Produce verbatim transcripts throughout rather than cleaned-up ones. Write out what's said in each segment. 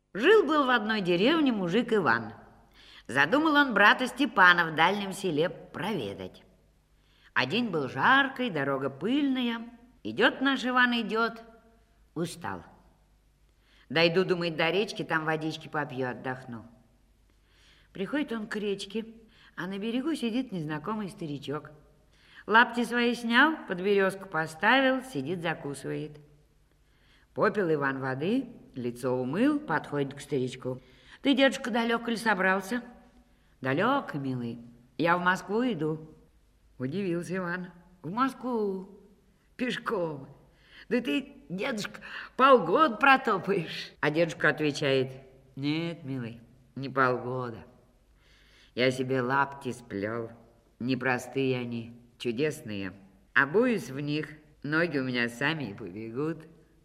Жил-был в одной деревне мужик Иван. Задумал он брата Степана в дальнем селе проведать. А день был жаркий, дорога пыльная. Идет наш Иван, идет, устал. Дойду, думает, до речки, там водички попью, отдохну. Приходит он к речке, а на берегу сидит незнакомый старичок. Лапти свои снял, под березку поставил, сидит, закусывает. Попил Иван воды, лицо умыл, подходит к старичку. Ты, дедушка, далеко ли собрался? Далеко, милый, я в Москву иду. Удивился Иван. В Москву? Пешком? Да ты, дедушка, полгода протопаешь. А дедушка отвечает: нет, милый, не полгода. Я себе лапти сплел. Непростые они, чудесные. Обуюсь в них, ноги у меня сами и побегут.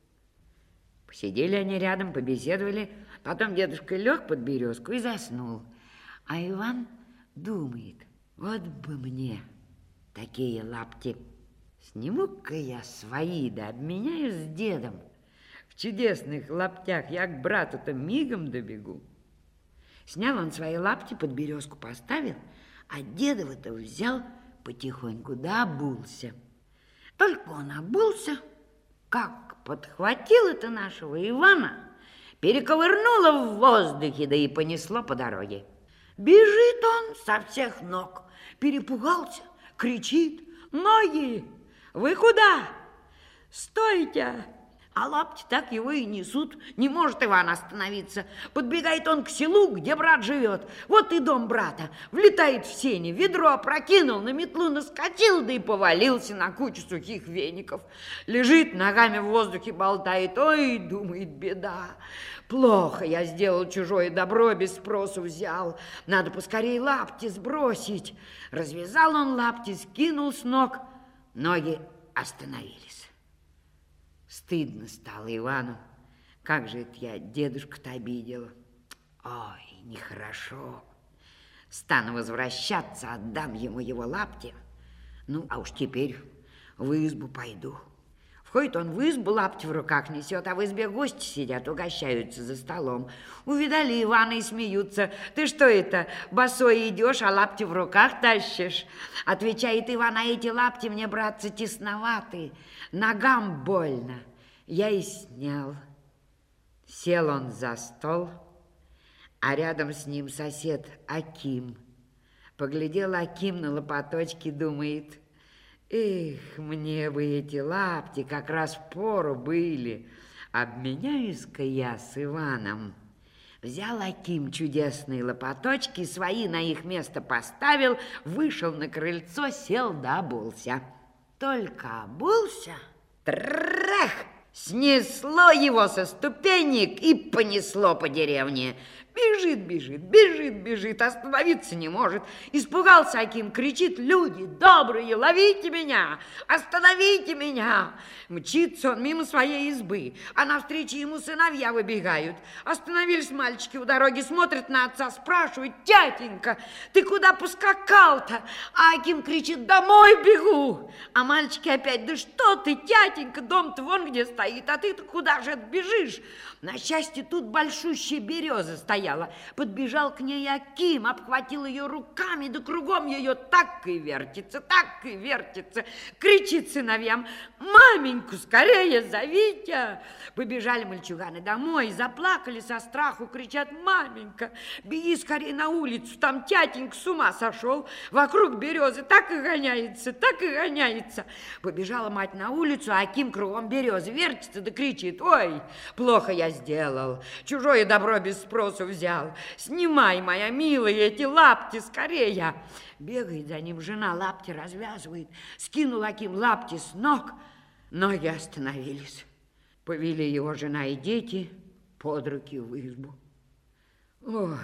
Посидели они рядом, побеседовали. Потом дедушка лег под березку и заснул. А Иван думает: вот бы мне такие лапти. Сниму-ка я свои, да обменяю с дедом. В чудесных лаптях я к брату-то мигом добегу. Снял он свои лапти, под березку поставил, а дедова-то взял потихоньку, да обулся. Только он обулся, как подхватил это нашего Ивана, перековырнуло в воздухе, да и понесло по дороге. Бежит он со всех ног, перепугался, кричит: ноги! Вы куда? Стойте! А лапти так его и несут. Не может Иван остановиться. Подбегает он к селу, где брат живет. Вот и дом брата. Влетает в сени, ведро опрокинул, на метлу наскочил, да и повалился на кучу сухих веников. Лежит, ногами в воздухе болтает. Ой, думает, беда. Плохо я сделал, чужое добро без спросу взял. Надо поскорее лапти сбросить. Развязал он лапти, скинул с ног. Ноги остановились. Стыдно стало Ивану. Как же это я дедушку-то обидела. Ой, нехорошо. Стану возвращаться, отдам ему его лапти. Ну, а уж теперь в избу пойду. Входит он в избу, лапти в руках несет, а в избе гости сидят, угощаются за столом. Увидали Ивана и смеются. Ты что это, босой идешь, а лапти в руках тащишь? Отвечает Иван: а эти лапти мне, братцы, тесноваты, ногам больно. Я и снял. Сел он за стол, а рядом с ним сосед Аким. Поглядел Аким на лопаточки, думает: эх, мне бы эти лапти как раз впору были. Обменяюсь-ка я с Иваном. Взял Аким чудесные лопаточки, свои на их место поставил, вышел на крыльцо, сел да обулся. Только обулся, трах! Снесло его со ступенек и понесло по деревне. Бежит, бежит, бежит, бежит, остановиться не может. Испугался Аким, кричит: люди добрые, ловите меня, остановите меня. Мчится он мимо своей избы, а навстречу ему сыновья выбегают. Остановились мальчики у дороги, смотрят на отца, спрашивают: тятенька, ты куда поскакал-то? А Аким кричит: домой бегу. А мальчики опять: да что ты, тятенька, дом-то вон где стоит, а ты-то куда же бежишь? На счастье, тут большущая береза стояла. Подбежал к ней Аким, обхватил ее руками, да кругом ее так и вертится, так и вертится. Кричит сыновьям: маменьку скорее зовите. Побежали мальчуганы домой, заплакали со страху, кричат: маменька, беги скорее на улицу, там тятенька с ума сошел. Вокруг березы так и гоняется, так и гоняется. Побежала мать на улицу, а Аким кругом березы вертится, да кричит: ой, плохо я сделал, чужое добро без спросу взял. Снимай, моя милая, эти лапти скорее. Бегает за ним жена, лапти развязывает. Скинул Аким лапти с ног, ноги остановились. Повели его жена и дети под руки в избу. Ой,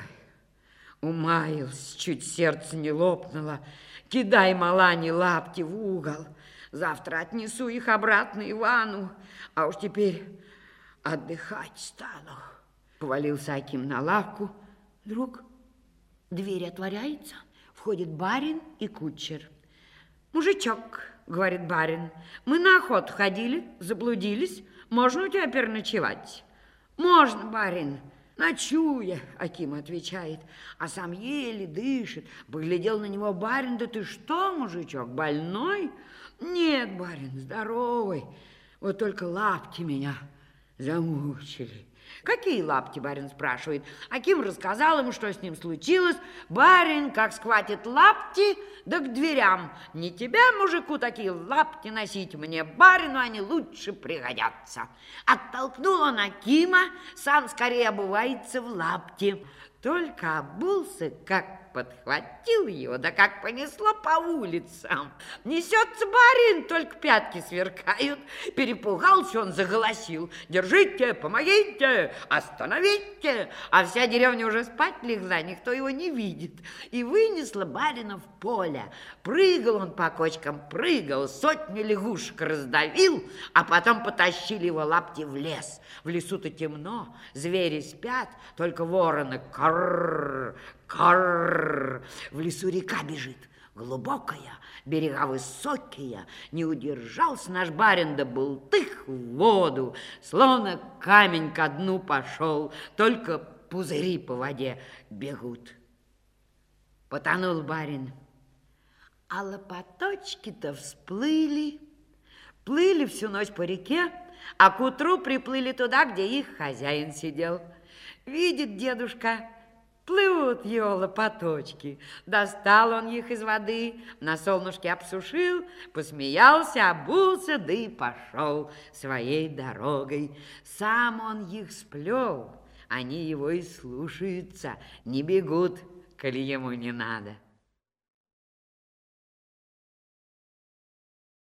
умаялся, чуть сердце не лопнуло. Кидай, малани, лапти в угол. Завтра отнесу их обратно Ивану, а уж теперь отдыхать стану. Повалился Аким на лавку. Вдруг дверь отворяется, входит барин и кучер. Мужичок, говорит барин, мы на охоту ходили, заблудились, можно у тебя переночевать? Можно, барин, Ночуя, Аким отвечает, а сам еле дышит. Поглядел на него барин: да ты что, мужичок, больной? Нет, барин, здоровый, вот только лапти меня замучили. Какие лапти, барин спрашивает. Аким рассказал ему, что с ним случилось. Барин, как схватит лапти, да к дверям. Не тебя, мужику, такие лапти носить, мне, барину, они лучше пригодятся. Оттолкнул он Акима, сам скорее обувается в лапти. Только обулся, как подхватил его, да как понесло по улицам. Несется барин, только пятки сверкают. Перепугался он, заголосил: держите, помогите, остановите. А вся деревня уже спать легла, никто его не видит. И вынесла барина в поле. Прыгал он по кочкам, прыгал, сотню лягушек раздавил, а потом потащили его лапти в лес. В лесу-то темно, звери спят, только вороны карр, карр. В лесу река бежит, глубокая, берега высокие. Не удержался наш барин, да бултых в воду, словно камень ко дну пошел, только пузыри по воде бегут. Потонул барин, а лопаточки-то всплыли, плыли всю ночь по реке, а к утру приплыли туда, где их хозяин сидел. Видит дедушка, плывут его лопаточки. Достал он их из воды, на солнышке обсушил, посмеялся, обулся, да и пошел своей дорогой. Сам он их сплел, они его и слушаются, не бегут, коли ему не надо.